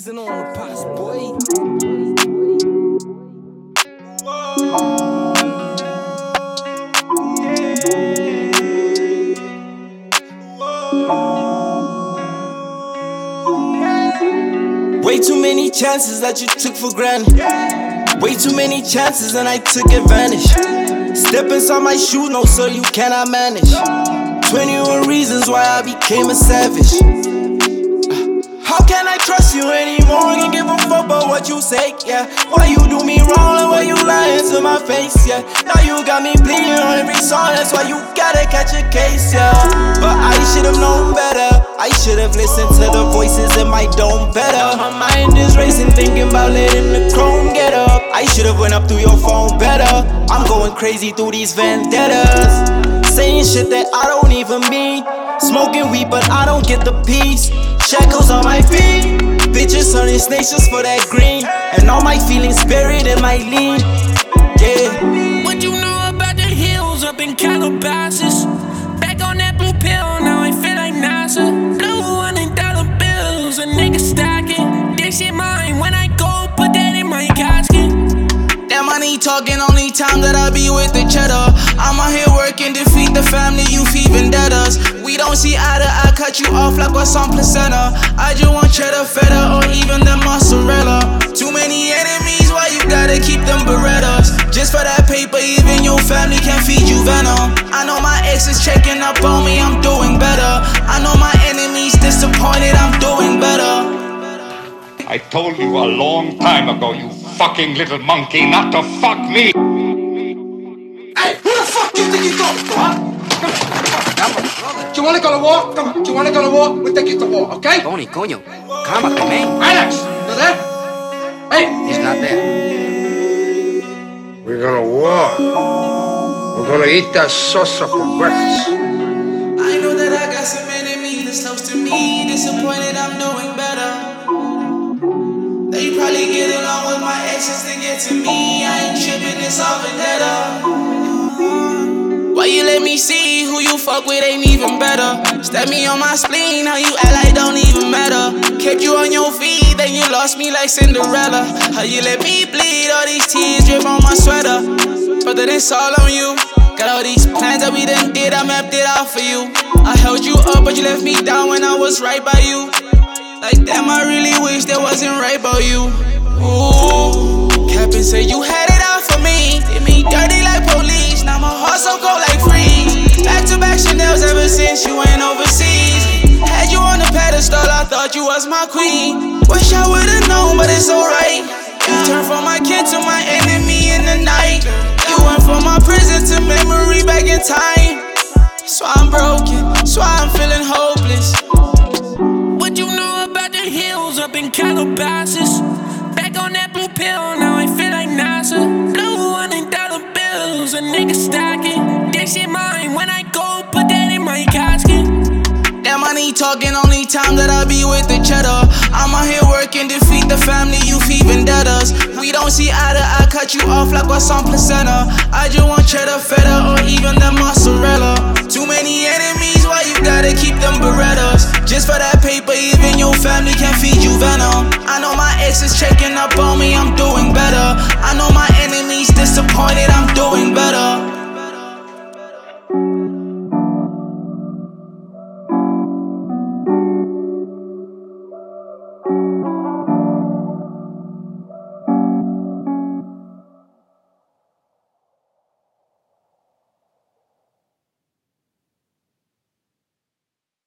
season on the pots, boy. Way too many chances that you took for granted. Way too many chances and I took advantage. Step inside my shoes, no sir, you cannot manage. 21 reasons why I became a savage. How can I trust you anymore? Can't give a fuck about what you say, yeah. Why you do me wrong and why you lying to my face, yeah. Now you got me bleeding on every song, that's why you gotta catch a case, yeah. But I should've known better. I should've listened to the voices in my dome better. My mind is racing, thinking about letting the chrome get up. I should've went up through your phone better. I'm going crazy through these vendettas, saying shit that I don't even mean. Smoking weed, but I don't get the peace. Shackles on my feet, bitches turning snakes just for that green. And all my feelings buried in my lean, yeah. What you know about the hills up in Calabasas? Back on that blue pill, now I feel like NASA. Blue $100 bills, a nigga stacking. This shit mine, when I go, put that in my casket. That money talking, only time that I be with the cheddar. I'm out here working, defeat the family, you feed vendettas. We don't see eye to eye, cut you off like what's on placenta. I just want cheddar, feta, or even the mozzarella. Too many enemies, why you gotta keep them Berettas? Just for that paper, even your family can feed you venom. I know my ex is checking up on me, I'm doing better. I know my enemies disappointed, I'm doing better. I told you a long time ago, you fucking little monkey, not to fuck me! Hey, who the fuck do you think you talking to, huh? Come on. Do you wanna go to war? Come on. Do you wanna go to war? We'll take you to war, okay? Tony, coño. Cálmate, man. Alex, you there? Hey! He's not there. We're gonna war. We're gonna eat that salsa for breakfast. I know that I got some enemies that's close to me. Disappointed, I'm doing better. They probably get along with my exes to get to me. I ain't tripping, it's all vendetta. Why you let me see who you fuck with ain't even better? Stab me on my spleen, how you act like don't even matter. Kept you on your feet, then you lost me like Cinderella. How you let me bleed, all these tears drip on my sweater. But then it's all on you. Got all these plans that we done did, I mapped it out for you. I held you up, but you left me down when I was right by you. Like damn, I really wish that wasn't right about you. Ooh, Captain said you had it out for me. Did me dirty like police, now my heart so cold like freeze. Back to back Chanel's ever since you went overseas. Had you on the pedestal, I thought you was my queen. Wish I would've known, but it's alright. You turned from my kin to my enemy in the night. You went from my prison to memory back in time. So I'm broken, so I'm feeling hopeless. What you know about the hills up in Calabasas? Back on that blue pill, now I feel like NASA. Blue $100 bills, a nigga stacking. This shit mine, when I go, put that in my casket. That money talking, only time that I be with the cheddar. I'm out here working, defeat the family, you feed vendettas. We don't see eye to eye, cut you off like what's on placenta. I just want cheddar, feta, or even the mozzarella. Too many enemies, why you gotta keep them Berettas? Just for that paper, even your family can feed you venom. I know my ex is checking up on me, I'm doing better. I know my